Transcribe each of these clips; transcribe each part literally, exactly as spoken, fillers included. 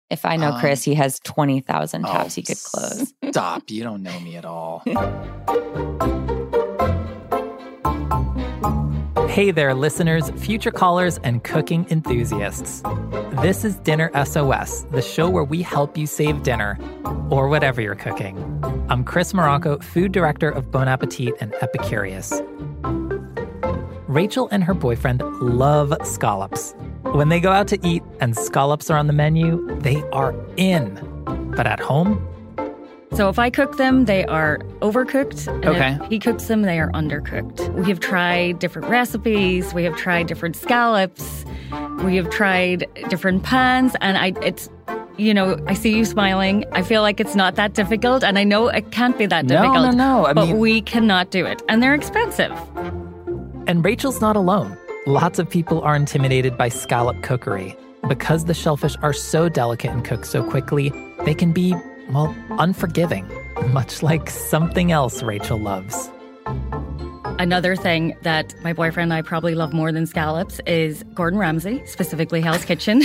If I know Um, Chris, he has twenty thousand Oh, tabs he could close. Stop. You don't know me at all. Hey there, listeners, future callers, and cooking enthusiasts. This is Dinner S O S, the show where we help you save dinner, or whatever you're cooking. I'm Chris Morocco, food director of Bon Appetit and Epicurious. Rachel and her boyfriend love scallops. When they go out to eat and scallops are on the menu, they are in. But at home, So if I cook them, they are overcooked. And Okay. if he cooks them, they are undercooked. We have tried different recipes. We have tried different scallops. We have tried different pans. And I, it's, you know, I see you smiling. I feel like it's not that difficult. And I know it can't be that No, difficult. no, no. I but mean- we cannot do it. And they're expensive. And Rachel's not alone. Lots of people are intimidated by scallop cookery. Because the shellfish are so delicate and cook so quickly, they can be, well, unforgiving, much like something else Rachel loves. Another thing that my boyfriend and I probably love more than scallops is Gordon Ramsay, specifically Hell's Kitchen.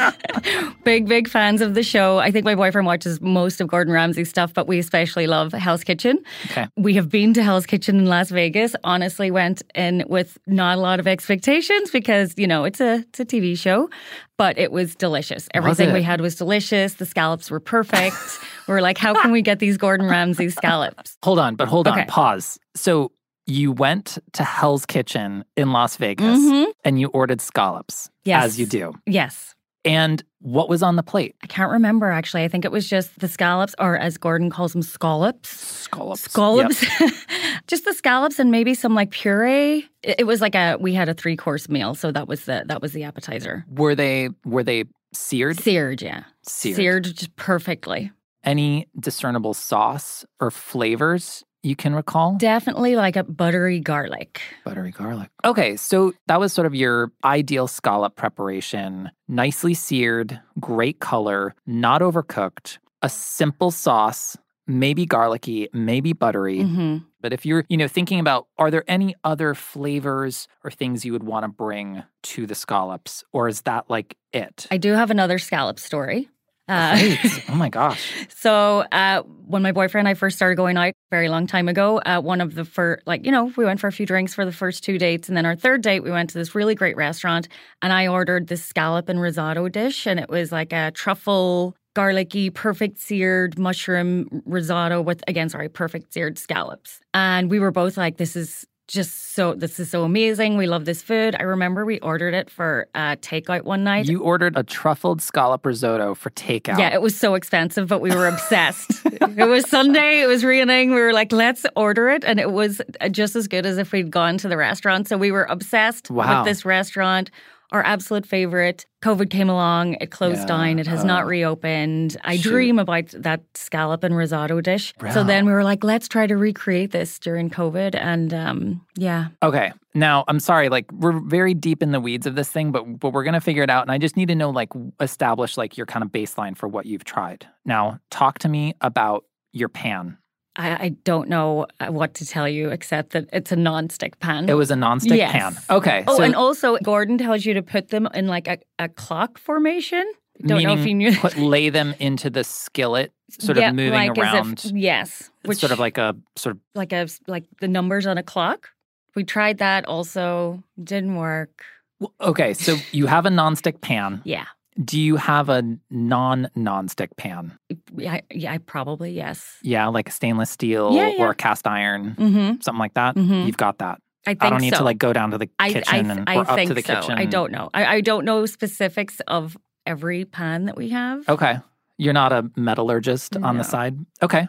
Big, big fans of the show. I think my boyfriend watches most of Gordon Ramsay's stuff, but we especially love Hell's Kitchen. Okay. We have been to Hell's Kitchen in Las Vegas. Honestly, went in with not a lot of expectations because, you know, it's a it's a T V show, but it was delicious. Everything it? we had was delicious. The scallops were perfect. We were like, how can we get these Gordon Ramsay scallops? Hold on, but hold on, Okay. pause. So you went to Hell's Kitchen in Las Vegas Mhm. and you ordered scallops, Yes. as you do. Yes. And what was on the plate? I can't remember, actually. I think it was just the scallops, or as Gordon calls them, scallops. Scallops. Scallops. Just the scallops and maybe some like puree. It, it was like a, we had a three-course meal, so that was the that was the appetizer. Yep. Were they were they seared? Seared, yeah. Seared. Seared just perfectly. Any discernible sauce or flavors you can recall? Definitely like a buttery garlic. Buttery garlic. Okay, so that was sort of your ideal scallop preparation. Nicely seared, great color, not overcooked, a simple sauce, maybe garlicky, maybe buttery. hmm But if you're, you know, thinking about, are there any other flavors or things you would want to bring to the scallops? Or is that like it? I do have another scallop story. Uh, Great. Oh my gosh. So uh, when my boyfriend and I first started going out a very long time ago, uh, one of the first, like, you know, we went for a few drinks for the first two dates. And then our third date, we went to this really great restaurant and I ordered this scallop and risotto dish. And it was like a truffle, garlicky, perfect seared mushroom risotto with, again, sorry, perfect seared scallops. And we were both like, this is just so, this is so amazing. We love this food. I remember we ordered it for uh, takeout one night. You ordered a truffled scallop risotto for takeout. Yeah, it was so expensive, but we were obsessed. It was Sunday, it was raining. We were like, let's order it. And it was just as good as if we'd gone to the restaurant. So we were obsessed Wow. with this restaurant. Our absolute favorite. COVID came along, it closed Yeah. down, it has Oh. not reopened. I Shoot. dream about that scallop and risotto dish. So Wow. then we were like, let's try to recreate this during COVID. And um, yeah. Okay. Now, I'm sorry, like, we're very deep in the weeds of this thing, but but we're going to figure it out. And I just need to know, like, establish, like, your kind of baseline for what you've tried. Now, talk to me about your pan. I, I don't know what to tell you except that it's a nonstick pan. It was a nonstick Yes. pan. Okay. Oh, so and also Gordon tells you to put them in like a, a clock formation. Don't know if you meaning knew. put, lay them into the skillet, sort Yeah, of moving like around. As if, yes, It's sort of like a sort of like a like the numbers on a clock. We tried that. Also, didn't work. Well, okay, so you have a nonstick pan. Yeah, Do you have a non-nonstick pan? yeah, yeah. I probably yes. Yeah, like a stainless steel Yeah, yeah. or a cast iron, Mm-hmm. something like that? Mhm. You've got that. I think I don't need so. to like go down to the I, kitchen I, and I or up think to the so. kitchen. I don't know. I, I don't know specifics of every pan that we have. Okay. You're not a metallurgist on the No. side? Okay.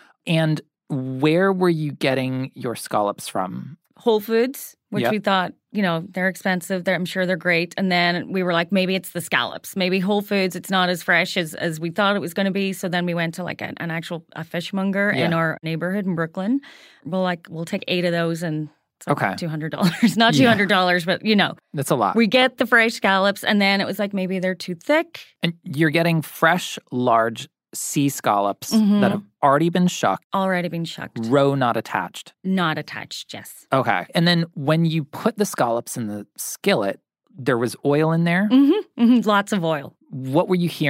And where were you getting your scallops from? Whole Foods, which Yep. we thought, you know, they're expensive. They're, I'm sure they're great. And then we were like, maybe it's the scallops. Maybe Whole Foods, it's not as fresh as, as we thought it was going to be. So then we went to like an, an actual a fishmonger in Yeah. our neighborhood in Brooklyn. We're like, we'll take eight of those and it's like Okay. two hundred dollars. Not Yeah. two hundred dollars, but, you know, That's a lot. we get the fresh scallops. And then it was like, maybe they're too thick. and you're getting fresh, large sea scallops Mhm. that have already been shucked, Already been shucked. roe not attached. Not attached, yes. Okay. And then when you put the scallops in the skillet, there was oil in there. Mm-hmm, mm-hmm. Lots of oil. What were you hearing?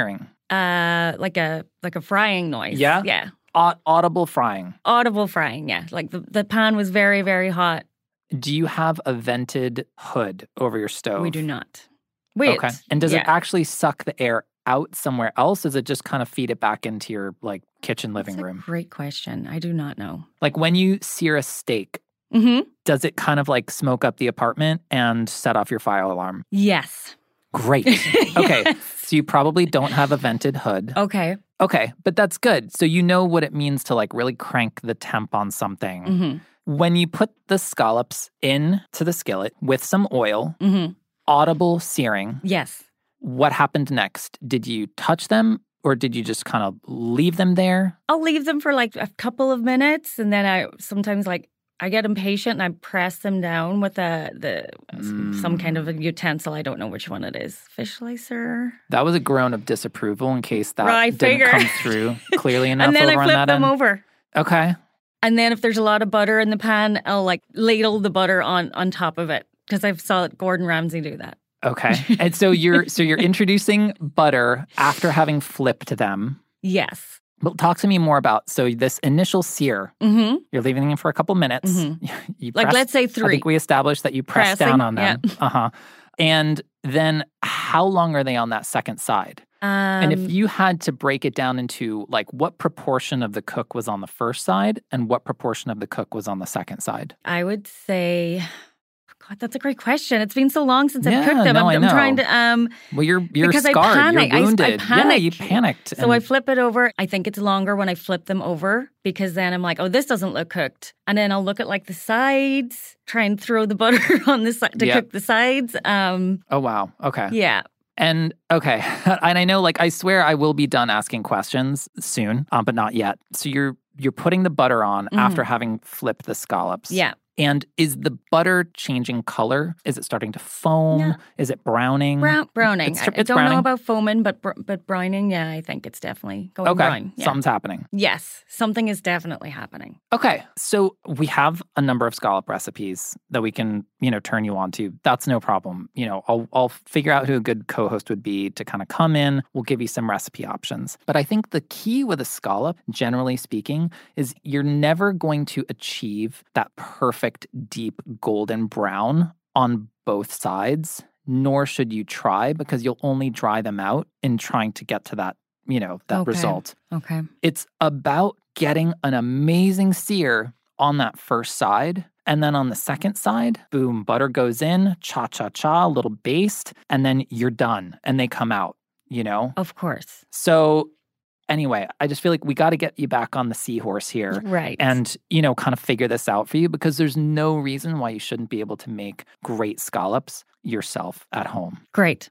Uh, like a like a frying noise. Yeah? Yeah. Au- audible frying. Audible frying, yeah. Like the, the pan was very, very hot. Do you have a vented hood over your stove? We do not. Wait. Okay. And does yeah. it actually suck the air out somewhere else? Does it just kind of feed it back into your like kitchen living That's a room? Great question. I do not know. Like when you sear a steak, Mm-hmm. does it kind of like smoke up the apartment and set off your fire alarm? Yes. Great. Okay. Yes. So you probably don't have a vented hood. Okay. Okay. But that's good. So you know what it means to like really crank the temp on something. Mm-hmm. When you put the scallops into the skillet with some oil, Mm-hmm. audible searing, Yes. what happened next? Did you touch them or did you just kind of leave them there? I'll leave them for like a couple of minutes, and then I sometimes like I get impatient and I press them down with a the Mm. some kind of a utensil. I don't know which one it is. Fish slicer. That was a groan of disapproval in case that Right, didn't figure. come through clearly enough And then over I on flip that them end. over. Okay. And then if there's a lot of butter in the pan, I'll like ladle the butter on on top of it because I've saw Gordon Ramsay do that. Okay. And so you're so you're introducing butter after having flipped them. Yes. But talk to me more about so this initial sear. Mm-hmm. You're leaving them for a couple minutes. Mhm. You Like press- let's say I three. think we established that you press Pressing, down on them. yeah. Uh-huh. And then how long are they on that second side? Um, And if you had to break it down into like what proportion of the cook was on the first side and what proportion of the cook was on the second side? I would say, God, that's a great question. It's been so long since Yeah, I've cooked them. no, I'm, I I'm know. trying to. Um, Well, you're you're Because I scarred. panic. I- You're I wounded. Yeah, panic. you panicked. so I flip it over. I think it's longer when I flip them over because then I'm like, oh, this doesn't look cooked. And then I'll look at like the sides, try and throw the butter on the side to Yep. cook the sides. Um, Oh wow. Okay. yeah. And okay, and I know, like, I swear I will be done asking questions soon, um, but not yet. So you're you're putting the butter on Mhm. after having flipped the scallops. Yeah. And is the butter changing color? Is it starting to foam? No. Is it browning? Brown, browning. It's, I, I it's don't browning. know about foaming, but br- but browning, yeah, I think it's definitely going Okay, brown. Yeah. something's happening. Yes, something is definitely happening. Okay, so we have a number of scallop recipes that we can, you know, turn you on to. That's no problem. You know, I'll I'll figure out who a good co-host would be to kind of come in. We'll give you some recipe options. But I think the key with a scallop, generally speaking, is you're never going to achieve that perfect deep golden brown on both sides, nor should you try because you'll only dry them out in trying to get to that, you know, that Okay. result. Okay. It's about getting an amazing sear on that first side. And then on the second side, boom, butter goes in, cha-cha-cha, a little baste, and then you're done. And they come out, you know? Of course. So anyway, I just feel like we got to get you back on the seahorse here. Right. And, you know, kind of figure this out for you because there's no reason why you shouldn't be able to make great scallops yourself at home. Great.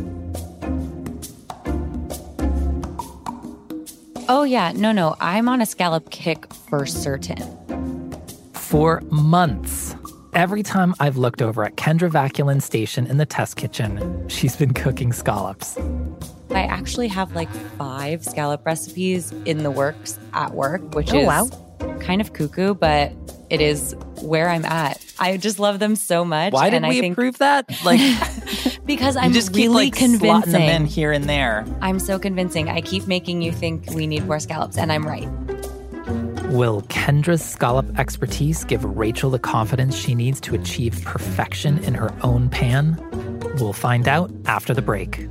Oh, yeah. No, no. I'm on a scallop kick for certain. For months, every time I've looked over at Kendra Vaculin's station in the test kitchen, she's been cooking scallops. I actually have like five scallop recipes in the works at work, which Oh, is wow. kind of cuckoo, but it is where I'm at. I just love them so much. Why did and we I think approve that? Like, because you I'm just keep really like slotting convincing. them in here and there. I'm so convincing. I keep making you think we need more scallops, and I'm right. Will Kendra's scallop expertise give Rachel the confidence she needs to achieve perfection in her own pan? We'll find out after the break.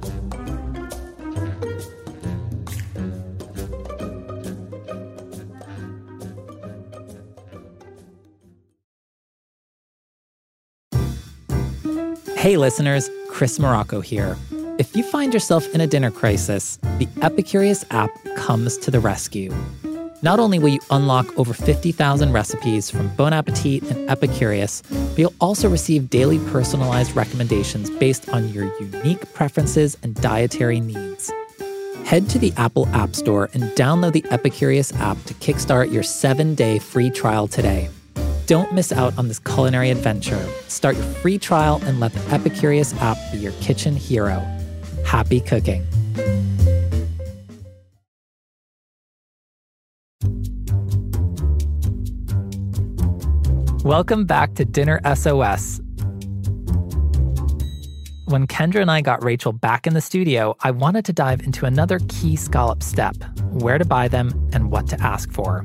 Hey listeners, Chris Morocco here. If you find yourself in a dinner crisis, the Epicurious app comes to the rescue. Not only will you unlock over fifty thousand recipes from Bon Appetit and Epicurious, but you'll also receive daily personalized recommendations based on your unique preferences and dietary needs. Head to the Apple App Store and download the Epicurious app to kickstart your seven-day free trial today. Don't miss out on this culinary adventure. Start your free trial and let the Epicurious app be your kitchen hero. Happy cooking. Welcome back to Dinner S O S. when Kendra and I got Rachel back in the studio, I wanted to dive into another key scallop step, where to buy them and what to ask for.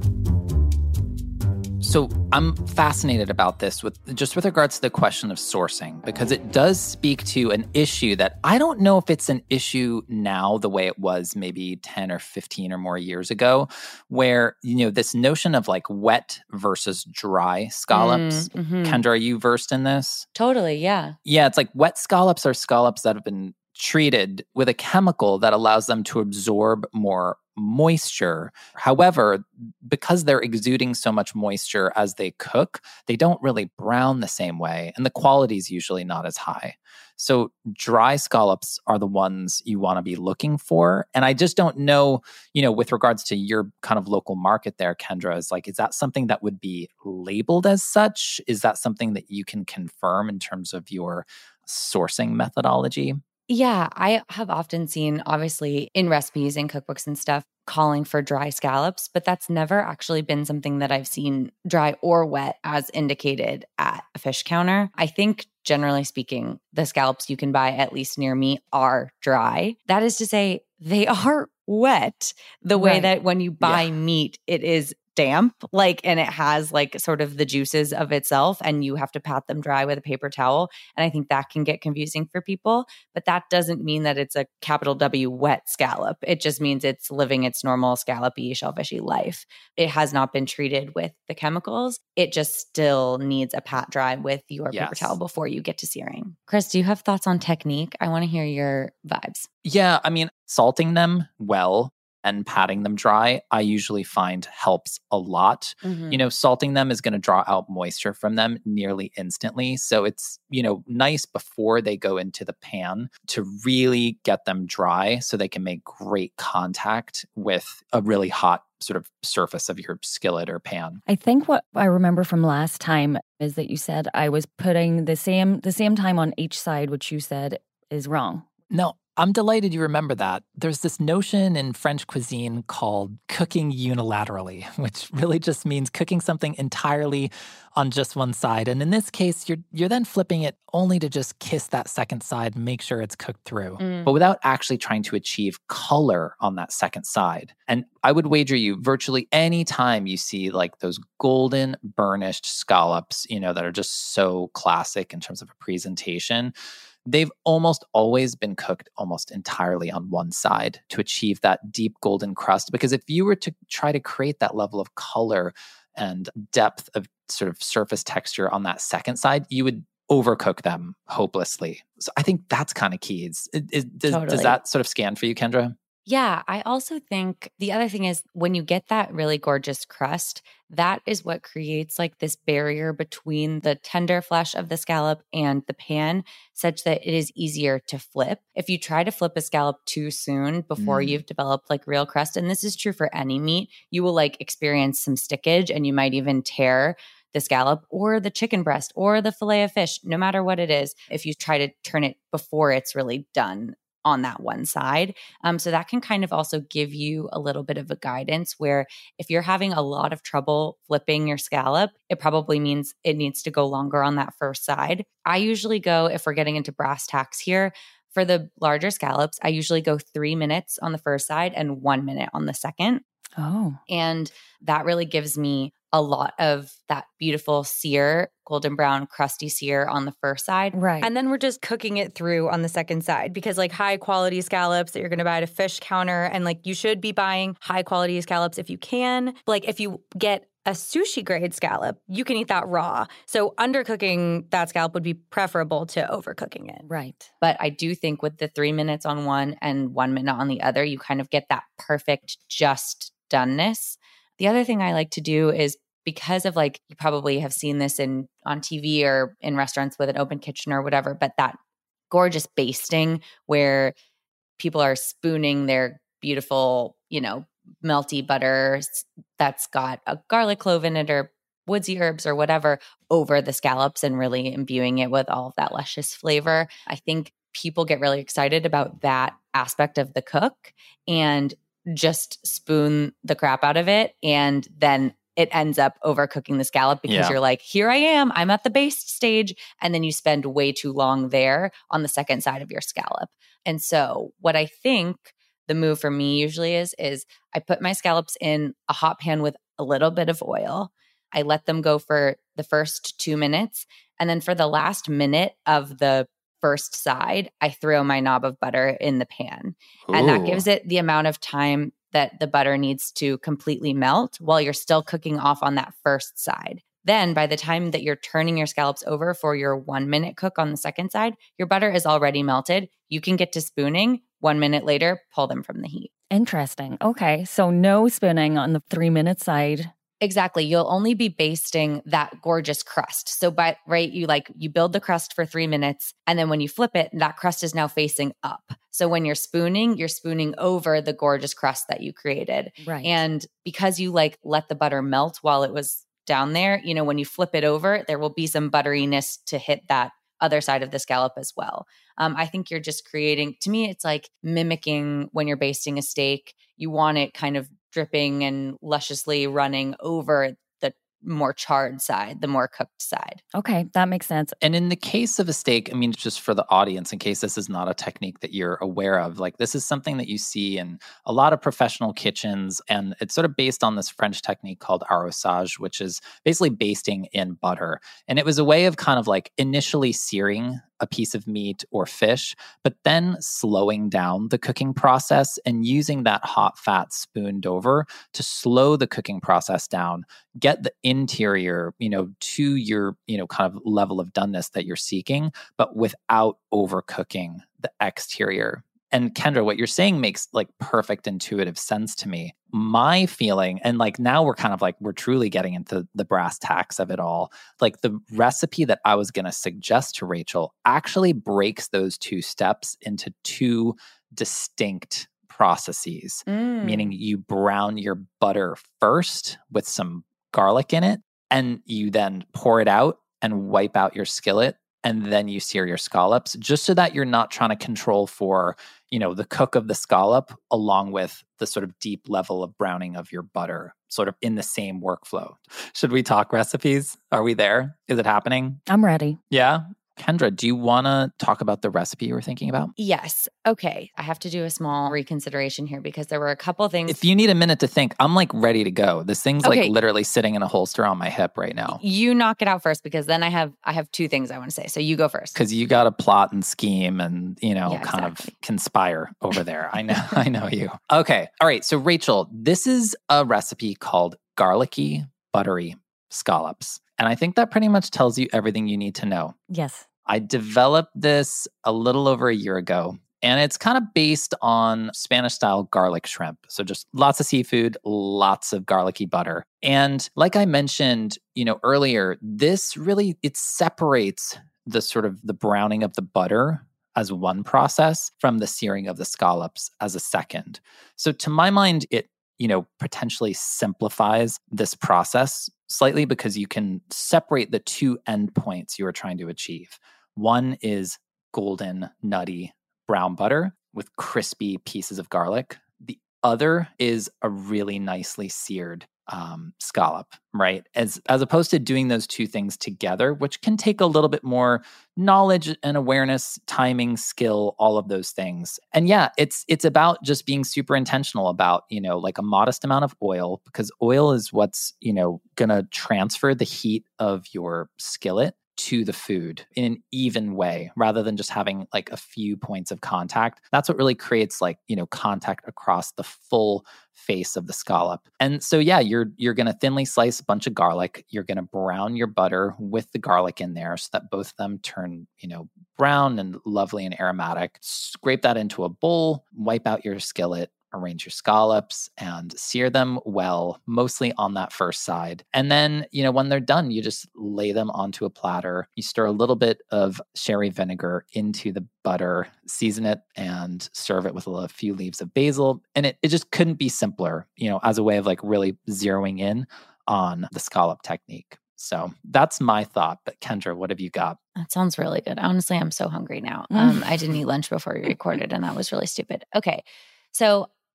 So I'm fascinated about this with just with regards to the question of sourcing, because it does speak to an issue that I don't know if it's an issue now the way it was maybe ten or fifteen or more years ago, where, you know, this notion of like wet versus dry scallops. Mm, mhm. Kendra, are you versed in this? Totally, yeah. Yeah, it's like wet scallops are scallops that have been treated with a chemical that allows them to absorb more moisture. However, because they're exuding so much moisture as they cook, they don't really brown the same way, and the quality is usually not as high. So dry scallops are the ones you want to be looking for. And I just don't know, you know, with regards to your kind of local market there, Kendra, is like, is that something that would be labeled as such? Is that something that you can confirm in terms of your sourcing methodology? Yeah, I have often seen, obviously, in recipes and cookbooks and stuff, calling for dry scallops, but that's never actually been something that I've seen dry or wet as indicated at a fish counter. I think, generally speaking, the scallops you can buy, at least near me, are dry. That is to say, they are wet the way Right. that when you buy Yeah. meat, it is damp, like, and it has like sort of the juices of itself, and you have to pat them dry with a paper towel. And I think that can get confusing for people, but that doesn't mean that it's a capital W wet scallop. It just means it's living its normal scallopy, shellfishy life. It has not been treated with the chemicals. It just still needs a pat dry with your paper Yes. towel before you get to searing. Chris, do you have thoughts on technique? I want to hear your vibes. Yeah, I mean, salting them well and patting them dry, I usually find helps a lot. Mm-hmm. You know, salting them is going to draw out moisture from them nearly instantly. So it's, you know, nice before they go into the pan to really get them dry so they can make great contact with a really hot sort of surface of your skillet or pan. I think what I remember from last time is that you said I was putting the same the same time on each side, which you said is wrong. No, I'm delighted you remember that. There's this notion in French cuisine called cooking unilaterally, which really just means cooking something entirely on just one side. And in this case, you're you're then flipping it only to just kiss that second side and make sure it's cooked through. Mm. But without actually trying to achieve color on that second side. And I would wager you virtually any time you see like those golden burnished scallops, you know, that are just so classic in terms of a presentation, they've almost always been cooked almost entirely on one side to achieve that deep golden crust. Because if you were to try to create that level of color and depth of sort of surface texture on that second side, you would overcook them hopelessly. So I think that's kind of key. Is, is, does, Totally. does that sort of scan for you, Kendra? Yeah, I also think the other thing is when you get that really gorgeous crust, that is what creates like this barrier between the tender flesh of the scallop and the pan, such that it is easier to flip. If you try to flip a scallop too soon before Mm. you've developed like real crust, and this is true for any meat, you will like experience some stickage and you might even tear the scallop or the chicken breast or the fillet of fish, no matter what it is, if you try to turn it before it's really done on that one side. Um, so that can kind of also give you a little bit of a guidance where if you're having a lot of trouble flipping your scallop, it probably means it needs to go longer on that first side. I usually go, if we're getting into brass tacks here, for the larger scallops, I usually go three minutes on the first side and one minute on the second. Oh. And that really gives me a lot of that beautiful sear, golden brown, crusty sear on the first side. Right. And then we're just cooking it through on the second side because like high quality scallops that you're going to buy at a fish counter, and like you should be buying high quality scallops if you can. Like if you get a sushi grade scallop, you can eat that raw. So undercooking that scallop would be preferable to overcooking it. Right. But I do think with the three minutes on one and one minute on the other, you kind of get that perfect just doneness. The other thing I like to do is because of like, you probably have seen this in on T V or in restaurants with an open kitchen or whatever, but that gorgeous basting where people are spooning their beautiful, you know, melty butter that's got a garlic clove in it or woodsy herbs or whatever over the scallops and really imbuing it with all of that luscious flavor. I think people get really excited about that aspect of the cook and just spoon the crap out of it and then it ends up overcooking the scallop because Yeah. you're like, here I am, I'm at the base stage. And then you spend way too long there on the second side of your scallop. And so what I think the move for me usually is, is I put my scallops in a hot pan with a little bit of oil. I let them go for the first two minutes. And then for the last minute of the first side, I throw my knob of butter in the pan. Ooh. And that gives it the amount of time that the butter needs to completely melt while you're still cooking off on that first side. Then by the time that you're turning your scallops over for your one minute cook on the second side, your butter is already melted. You can get to spooning. One minute later, pull them from the heat. Interesting. Okay. So no spooning on the three minute side. Exactly. You'll only be basting that gorgeous crust. So by right, you like you build the crust for three minutes and then when you flip it, that crust is now facing up. So when you're spooning, you're spooning over the gorgeous crust that you created. Right. And because you like let the butter melt while it was down there, you know, when you flip it over, there will be some butteriness to hit that other side of the scallop as well. Um, I think you're just creating, to me, it's like mimicking when you're basting a steak. You want it kind of dripping and lusciously running over the more charred side, the more cooked side. Okay, that makes sense. And in the case of a steak, I mean, just for the audience, in case this is not a technique that you're aware of, like this is something that you see in a lot of professional kitchens. And it's sort of based on this French technique called arrosage, which is basically basting in butter. And it was a way of kind of like initially searing a piece of meat or fish, but then slowing down the cooking process and using that hot fat spooned over to slow the cooking process down, get the interior, you know, to your, you know, kind of level of doneness that you're seeking, but without overcooking the exterior. And Kendra, what you're saying makes like perfect intuitive sense to me. My feeling, and like now we're kind of like, we're truly getting into the brass tacks of it all. Like the recipe that I was going to suggest to Rachel actually breaks those two steps into two distinct processes, Mm. meaning you brown your butter first with some garlic in it, and you then pour it out and wipe out your skillet. And then you sear your scallops, just so that you're not trying to control for, you know, the cook of the scallop along with the sort of deep level of browning of your butter, sort of in the same workflow. Should we talk recipes? Are we there? Is it happening? I'm ready. Yeah. Kendra, do you want to talk about the recipe you were thinking about? Yes. Okay. I have to do a small reconsideration here because there were a couple things. If you need a minute to think, I'm like ready to go. This thing's Okay. like literally sitting in a holster on my hip right now. You knock it out first because then I have I have two things I want to say. So you go first. Because you got to plot and scheme and, you know, Yeah, kind exactly. of conspire over there. I know, I know you. Okay. All right. So Rachel, this is a recipe called garlicky, buttery scallops. And I think that pretty much tells you everything you need to know. Yes. I developed this a little over a year ago, and it's kind of based on Spanish style garlic shrimp. So just lots of seafood, lots of garlicky butter. And like I mentioned, you know, earlier, this really, it separates the sort of the browning of the butter as one process from the searing of the scallops as a second. So to my mind, it, you know, potentially simplifies this process slightly because you can separate the two endpoints you are trying to achieve. One is golden, nutty brown butter with crispy pieces of garlic. The other is a really nicely seared um, scallop, right? As as opposed to doing those two things together, which can take a little bit more knowledge and awareness, timing, skill, all of those things. And yeah, it's it's about just being super intentional about, you know, like a modest amount of oil, because oil is what's, you know, gonna transfer the heat of your skillet to the food in an even way rather than just having like a few points of contact. That's what really creates like, you know, contact across the full face of the scallop. And so yeah, you're you're going to thinly slice a bunch of garlic. You're going to brown your butter with the garlic in there so that both of them turn, you know, brown and lovely and aromatic. Scrape that into a bowl, wipe out your skillet, arrange your scallops and sear them well, mostly on that first side. And then, you know, when they're done, you just lay them onto a platter. You stir a little bit of sherry vinegar into the butter, season it, and serve it with a few leaves of basil. And it, it just couldn't be simpler, you know, as a way of like really zeroing in on the scallop technique. So that's my thought. But Kendra, what have you got? That sounds really good. Honestly, I'm so hungry now. Um, I didn't eat lunch before we recorded, and that was really stupid. Okay. So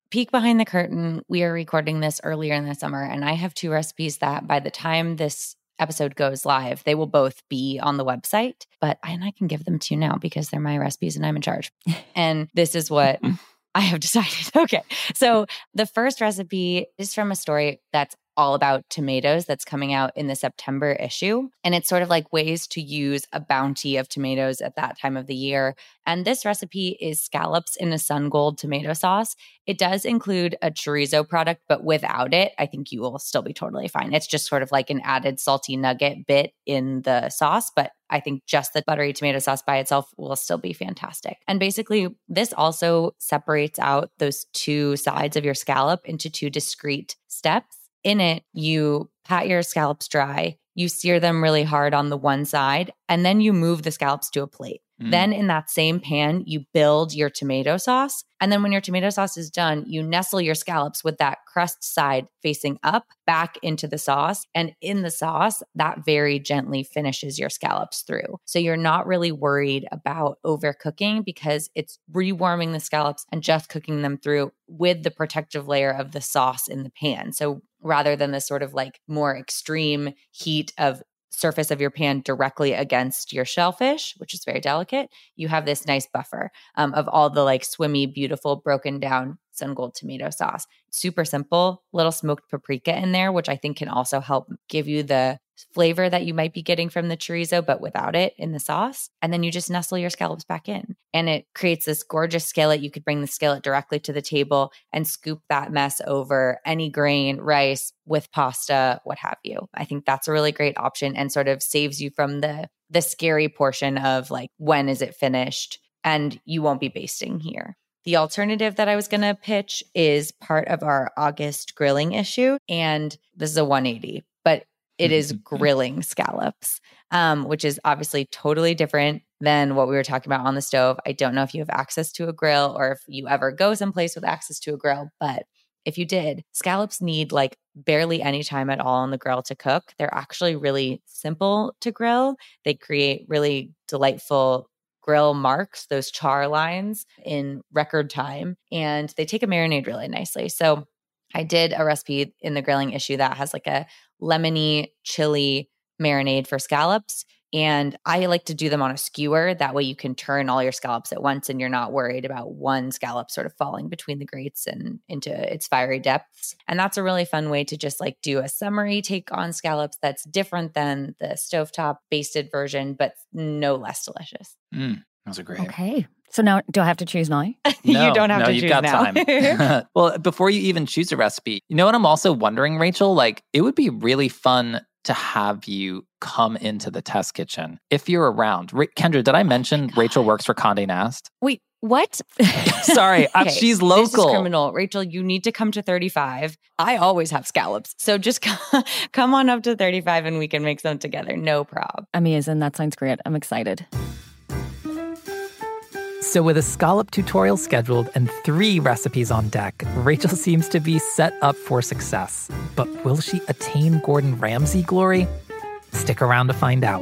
peek behind the curtain. We are recording this earlier in the summer, and I have two recipes that by the time this episode goes live, they will both be on the website, but and I can give them to you now because they're my recipes and I'm in charge. And this is what I have decided. Okay. So the first recipe is from a story that's all about tomatoes that's coming out in the September issue. And it's sort of like ways to use a bounty of tomatoes at that time of the year. And this recipe is scallops in a sun gold tomato sauce. It does include a chorizo product, but without it, I think you will still be totally fine. It's just sort of like an added salty nugget bit in the sauce, but I think just the buttery tomato sauce by itself will still be fantastic. And basically, this also separates out those two sides of your scallop into two discrete steps. In it, you pat your scallops dry, you sear them really hard on the one side, and then you move the scallops to a plate. Mm. Then in that same pan, you build your tomato sauce. And then when your tomato sauce is done, you nestle your scallops with that crust side facing up back into the sauce. And in the sauce, that very gently finishes your scallops through. So you're not really worried about overcooking because it's rewarming the scallops and just cooking them through with the protective layer of the sauce in the pan. So rather than the sort of like more extreme heat of surface of your pan directly against your shellfish, which is very delicate, you have this nice buffer um, of all the like swimmy, beautiful, broken down sun gold tomato sauce. Super simple, little smoked paprika in there, which I think can also help give you the flavor that you might be getting from the chorizo, but without it in the sauce. And then you just nestle your scallops back in. And it creates this gorgeous skillet. You could bring the skillet directly to the table and scoop that mess over any grain, rice, with pasta, what have you. I think that's a really great option and sort of saves you from the the scary portion of like, when is it finished? And you won't be basting here. The alternative that I was going to pitch is part of our August grilling issue. And this is a one eighty, but it is grilling scallops, um, which is obviously totally different than what we were talking about on the stove. I don't know if you have access to a grill or if you ever go someplace with access to a grill, but if you did, scallops need like barely any time at all on the grill to cook. They're actually really simple to grill. They create really delightful grill marks, those char lines, in record time, and they take a marinade really nicely. So I did a recipe in the grilling issue that has like a lemony chili marinade for scallops. And I like to do them on a skewer. That way you can turn all your scallops at once and you're not worried about one scallop sort of falling between the grates and into its fiery depths. And that's a really fun way to just like do a summery take on scallops that's different than the stovetop basted version, but no less delicious. Mm, those are great. Okay. So now, do I have to choose now? No, you don't have no, to you've choose got now. time. Well, before you even choose a recipe, you know what I'm also wondering, Rachel? Like, it would be really fun to have you come into the test kitchen if you're around. Ra- Kendra, did I mention oh Rachel works for Condé Nast? Wait, what? Sorry, okay, she's local. This is criminal. Rachel, you need to come to thirty-five. I always have scallops. So just come, come on up to thirty-five and we can make some together. No problem. Amazing. That sounds great. I'm excited. So with a scallop tutorial scheduled and three recipes on deck, Rachel seems to be set up for success. But will she attain Gordon Ramsay glory? Stick around to find out.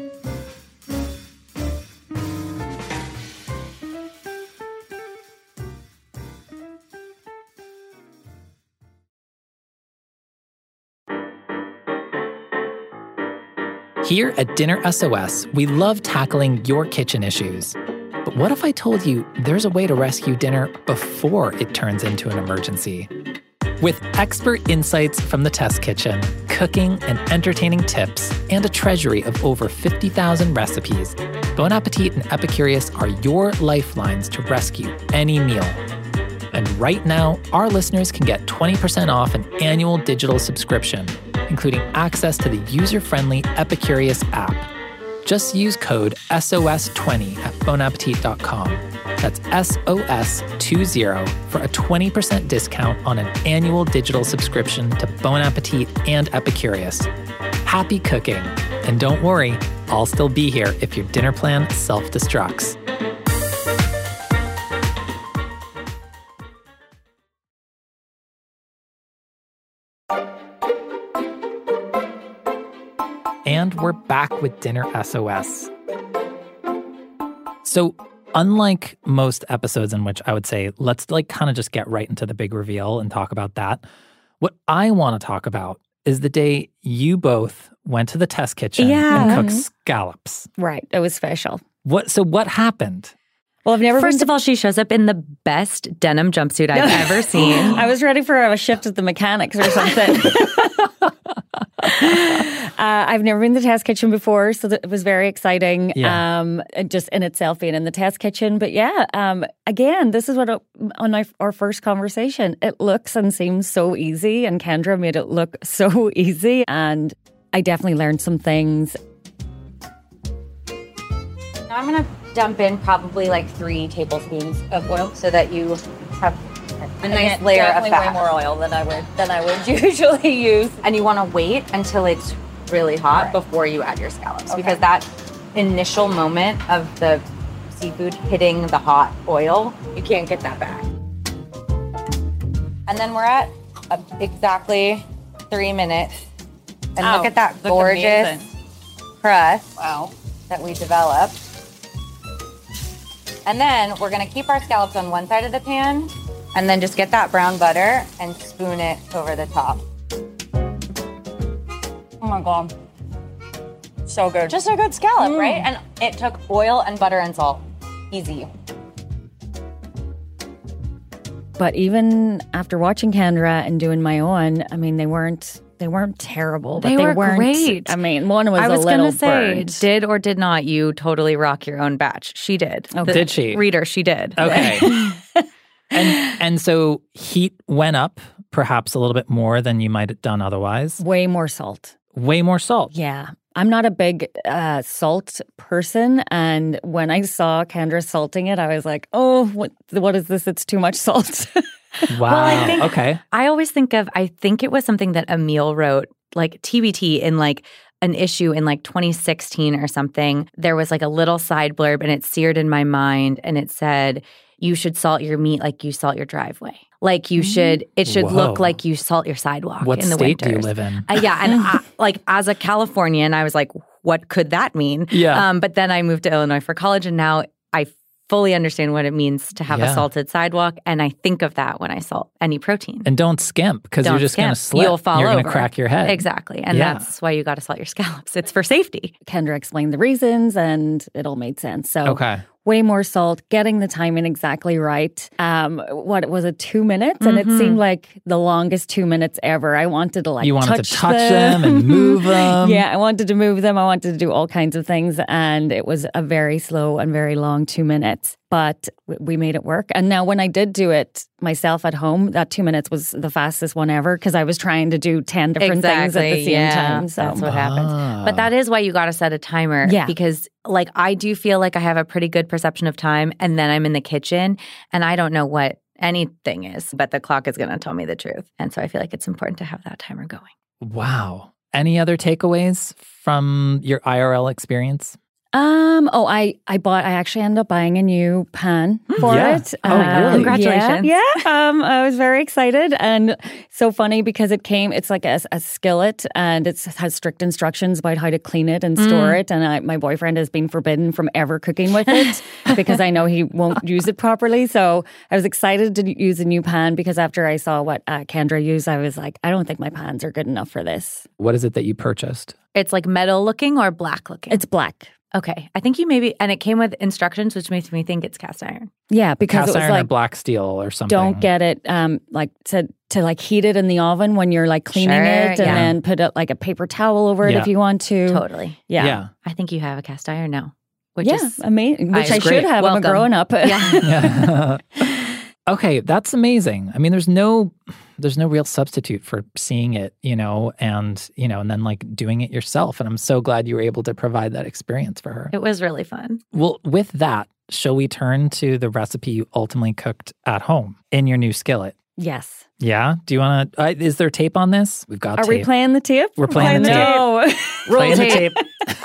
Here at Dinner S O S, we love tackling your kitchen issues. But what if I told you there's a way to rescue dinner before it turns into an emergency? With expert insights from the test kitchen, cooking and entertaining tips, and a treasury of over fifty thousand recipes, Bon Appetit and Epicurious are your lifelines to rescue any meal. And right now, our listeners can get twenty percent off an annual digital subscription, including access to the user-friendly Epicurious app. Just use code S O S twenty at bon appetit dot com. That's S O S twenty for a twenty percent discount on an annual digital subscription to Bon Appetit and Epicurious. Happy cooking. And don't worry, I'll still be here if your dinner plan self-destructs. And we're back with Dinner S O S. So, unlike most episodes in which I would say, let's like kind of just get right into the big reveal and talk about that. What I want to talk about is the day you both went to the test kitchen Yeah. and cooked scallops. Right. It was special. What? So what happened? Well, I've never First been of all, she shows up in the best denim jumpsuit I've ever seen. I was ready for a shift at the mechanics or something. uh, I've never been to the test kitchen before, so that it was very exciting. Yeah. Um, just in itself being in the test kitchen, but yeah, um, again, this is what it, on our, our first conversation. It looks and seems so easy, and Kendra made it look so easy, and I definitely learned some things. Now I'm gonna dump in probably like three tablespoons of oil so that you have a nice Again, layer of definitely fat. way more oil than I would than I would usually use. And you want to wait until it's really hot Right. before you add your scallops Okay. because that initial moment of the seafood hitting the hot oil, you can't get that back. And then we're at uh, exactly three minutes. And Oh, look at that look gorgeous amazing. crust Wow. that we developed. And then we're gonna keep our scallops on one side of the pan and then just get that brown butter and spoon it over the top. Oh my god, so good. Just a good scallop, right? And it took oil and butter and salt. Easy. But even after watching Kendra and doing my own, I mean, they weren't they weren't terrible. But They they, were weren't, great. I mean, one was, I was a little gonna say, burnt. did or did not you totally rock your own batch? She did. Oh, The did she? Reader, she did. Okay. and and so heat went up perhaps a little bit more than you might have done otherwise. Way more salt. Way more salt. Yeah. I'm not a big uh, salt person. And when I saw Kendra salting it, I was like, oh, what, what is this? It's too much salt. Wow. I think- okay. I always think of, I think it was something that Emil wrote, like T B T in like an issue in like twenty sixteen or something. There was like a little side blurb and it seared in my mind and it said, you should salt your meat like you salt your driveway. Like you should, it should Whoa. look like you salt your sidewalk What in the state winters. do you live in? Uh, yeah, and I, like as a Californian, I was like, what could that mean? Yeah. Um, but then I moved to Illinois for college, and now I fully understand what it means to have Yeah. a salted sidewalk, and I think of that when I salt any protein. And don't skimp because you're Don't just going to skimp. slip. You'll fall You're going over. to crack your head. Exactly, and Yeah. that's why you got to salt your scallops. It's for safety. Kendra explained the reasons and it all made sense. So Okay. way more salt, getting the timing exactly right. Um, what was it, two minutes? And it seemed like the longest two minutes ever. I wanted to like You wanted touch to touch them and move them. Yeah, I wanted to move them. I wanted to do all kinds of things. And it was a very slow and very long two minutes. But w- we made it work. And now when I did do it myself at home, that two minutes was the fastest one ever because I was trying to do ten different things at the same yeah, time. So that's what happens. Ah. But that is why you got to set a timer. Yeah. Because like I do feel like I have a pretty good perception of time, and then I'm in the kitchen and I don't know what anything is, but the clock is going to tell me the truth. And so I feel like it's important to have that timer going. Wow. Any other takeaways from your I R L experience? Um. Oh, I I bought. I actually ended up buying a new pan for Yeah. it. Oh, really? Congratulations. Yeah. yeah. Um. I was very excited and so funny because it came. It's like a, a skillet and it has strict instructions about how to clean it and store it. And I, my boyfriend has been forbidden from ever cooking with it because I know he won't use it properly. So I was excited to use a new pan because after I saw what uh, Kendra used, I was like, I don't think my pans are good enough for this. What is it that you purchased? It's like metal looking or black looking? It's black. Okay. I think you maybe, and it came with instructions, which makes me think it's cast iron. Yeah, because Cast it was iron like or black steel or something? don't get it um like to to like heat it in the oven when you're like cleaning Sure, it and yeah. then put it like a paper towel over it Yeah. if you want to. Totally. Yeah. Yeah. I think you have a cast iron now, which yeah, is amazing. Which I, I- should great. have. Welcome. I'm a growing up. Yeah. Yeah. Okay, that's amazing. I mean, there's no there's no real substitute for seeing it, you know, and you know, and then like doing it yourself. And I'm so glad you were able to provide that experience for her. It was really fun. Well, with that, shall we turn to the recipe you ultimately cooked at home in your new skillet? Yes. Yeah. Do you want to? Uh, is there tape on this? We've got Are tape. we playing the tape? We're playing the tape. No. Roll Playing the tape. tape.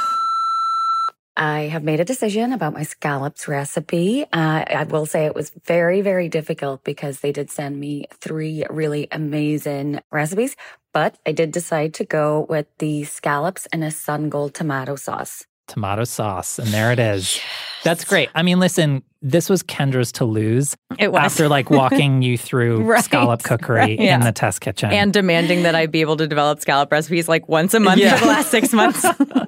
I have made a decision about my scallops recipe. Uh, I will say it was very, very difficult because they did send me three really amazing recipes, but I did decide to go with the scallops and a sun gold tomato sauce. tomato sauce. And there it is. Yes. That's great. I mean, listen, this was Kendra's to lose. It was. After like walking you through right. scallop cookery right. in yeah. the test kitchen. And demanding that I be able to develop scallop recipes like once a month yeah. for the last six months.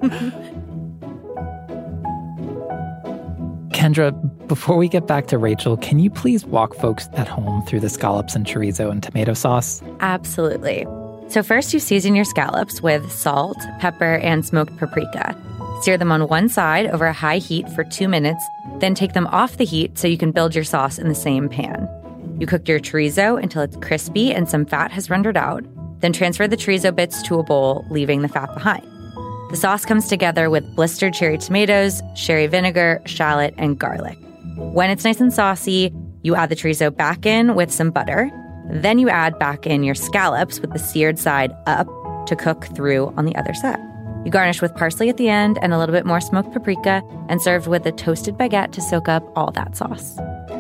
Kendra, before we get back to Rachel, can you please walk folks at home through the scallops and chorizo and tomato sauce? Absolutely. So first you season your scallops with salt, pepper, and smoked paprika. Sear them on one side over a high heat for two minutes, then take them off the heat so you can build your sauce in the same pan. You cook your chorizo until it's crispy and some fat has rendered out, then transfer the chorizo bits to a bowl, leaving the fat behind. The sauce comes together with blistered cherry tomatoes, sherry vinegar, shallot, and garlic. When it's nice and saucy, you add the chorizo back in with some butter. Then you add back in your scallops with the seared side up to cook through on the other side. You garnish with parsley at the end and a little bit more smoked paprika and served with a toasted baguette to soak up all that sauce.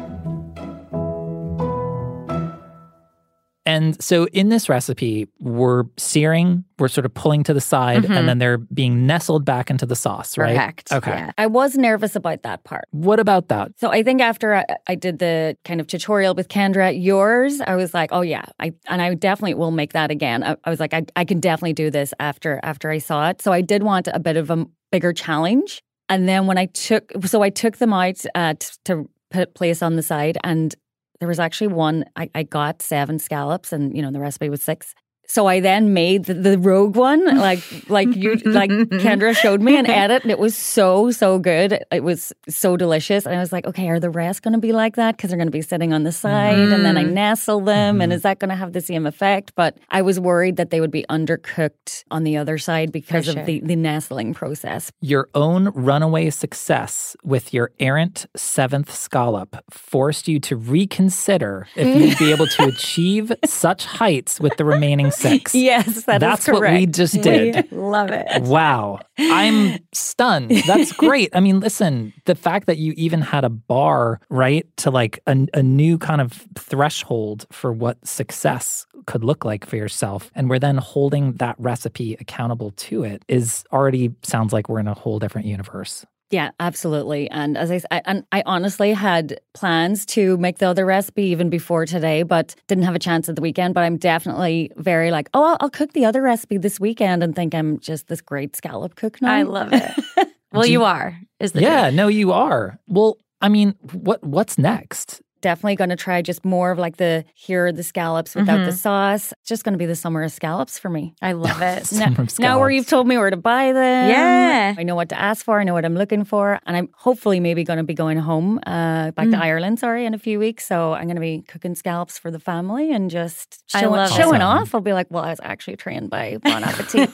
And so in this recipe, we're searing, we're sort of pulling to the side, mm-hmm. and then they're being nestled back into the sauce, right? Correct. Okay. Yeah. I was nervous about that part. What about that? So I think after I, I did the kind of tutorial with Kendra, yours, I was like, oh yeah, I and I definitely will make that again. I, I was like, I, I can definitely do this after after I saw it. So I did want a bit of a bigger challenge. And then when I took, so I took them out uh, to, to put place on the side, and there was actually one, I, I got seven scallops and, you know, the recipe was six. So I then made the, the rogue one, like like you, like Kendra showed me an edit, and it was so, so good. It was so delicious. And I was like, okay, are the rest going to be like that? Because they're going to be sitting on the side, mm. and then I nestle them, mm. and is that going to have the same effect? But I was worried that they would be undercooked on the other side because sure. of the, the nestling process. Your own runaway success with your errant seventh scallop forced you to reconsider if you'd be able to achieve such heights with the remaining six. Yes, that That's is correct. what we just did. We love it. Wow. I'm stunned. That's great. I mean, listen, the fact that you even had a bar, right, to like a, a new kind of threshold for what success could look like for yourself, and we're then holding that recipe accountable to it, is already sounds like we're in a whole different universe. Yeah, absolutely. And as I said, and I honestly had plans to make the other recipe even before today, but didn't have a chance at the weekend. But I'm definitely very like, oh, I'll, I'll cook the other recipe this weekend and think I'm just this great scallop cook now. I love it. Well, you are. Is the yeah, truth. No, you are. Well, I mean, what what's next? Definitely going to try just more of like the, here are the scallops without mm-hmm. the sauce. It's just going to be the summer of scallops for me. I love it. now, now where you've told me where to buy them. Yeah. I know what to ask for. I know what I'm looking for. And I'm hopefully maybe going to be going home, uh, back mm. to Ireland, sorry, in a few weeks. So I'm going to be cooking scallops for the family and just show, showing awesome. off. I'll be like, well, I was actually trained by Bon Appetit.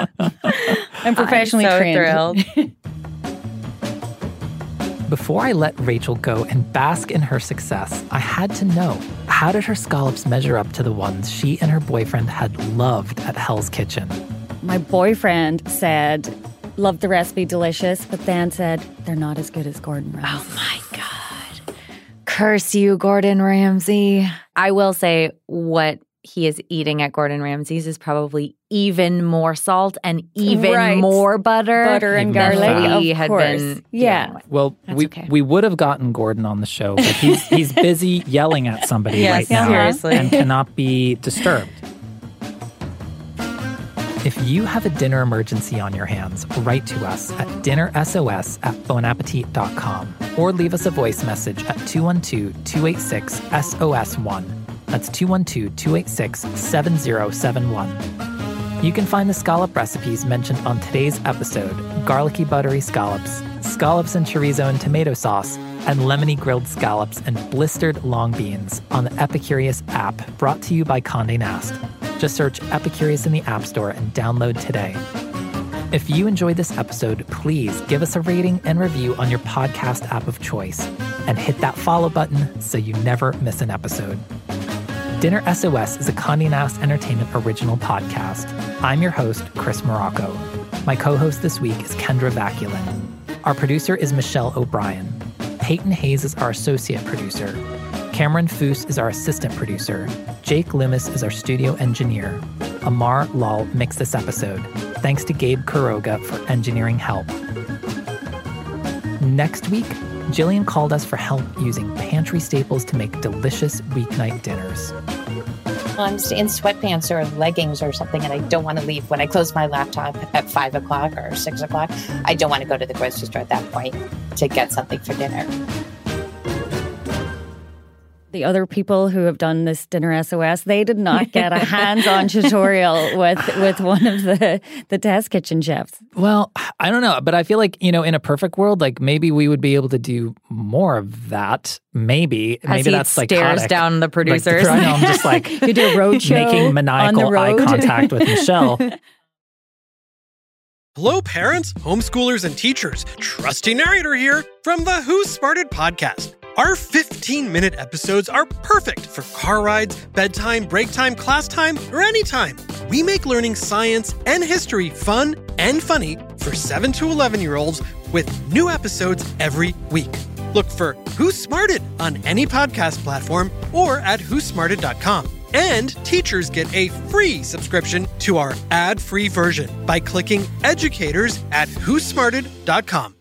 I'm professionally I'm so trained. Thrilled. Before I let Rachel go and bask in her success, I had to know, how did her scallops measure up to the ones she and her boyfriend had loved at Hell's Kitchen? My boyfriend said, loved the recipe, delicious, but then said, they're not as good as Gordon Ramsay. Oh my God. Curse you, Gordon Ramsay. I will say what he is eating at Gordon Ramsay's is probably even more salt and even right. more butter. Butter and than garlic, we of had course. been. Yeah. Well, That's we okay. we would have gotten Gordon on the show, but he's he's busy yelling at somebody yes, right now seriously. and cannot be disturbed. If you have a dinner emergency on your hands, write to us at dinner S O S at bon appetit dot com or leave us a voice message at two one two, two eight six, S O S one. That's two one two, two eight six, seven zero seven one. You can find the scallop recipes mentioned on today's episode, garlicky buttery scallops, scallops and chorizo and tomato sauce, and lemony grilled scallops and blistered long beans on the Epicurious app, brought to you by Condé Nast. Just search Epicurious in the App Store and download today. If you enjoyed this episode, please give us a rating and review on your podcast app of choice, and hit that follow button so you never miss an episode. Dinner S O S is a Condé Nast Entertainment original podcast. I'm your host, Chris Morocco. My co-host this week is Kendra Vaculin. Our producer is Michelle O'Brien. Peyton Hayes is our associate producer. Cameron Foose is our assistant producer. Jake Loomis is our studio engineer. Amar Lal mixed this episode. Thanks to Gabe Kuroga for engineering help. Next week, Jillian called us for help using pantry staples to make delicious weeknight dinners. I'm in sweatpants or leggings or something, and I don't want to leave when I close my laptop at five o'clock or six o'clock. I don't want to go to the grocery store at that point to get something for dinner. The other people who have done this Dinner S O S, they did not get a hands-on tutorial with with one of the, the test kitchen chefs. Well, I don't know, but I feel like, you know, in a perfect world, like maybe we would be able to do more of that. Maybe. As maybe he that's stares psychotic. down the producers. Like, I know, I'm just like You do a roadshow making maniacal eye contact with Michelle. Hello, parents, homeschoolers, and teachers. Trusty narrator here from the Who Smarted podcast. Our fifteen-minute episodes are perfect for car rides, bedtime, break time, class time, or anytime. We make learning science and history fun and funny for seven to eleven-year-olds with new episodes every week. Look for Who Smarted on any podcast platform or at who smarted dot com. And teachers get a free subscription to our ad-free version by clicking educators at who smarted dot com.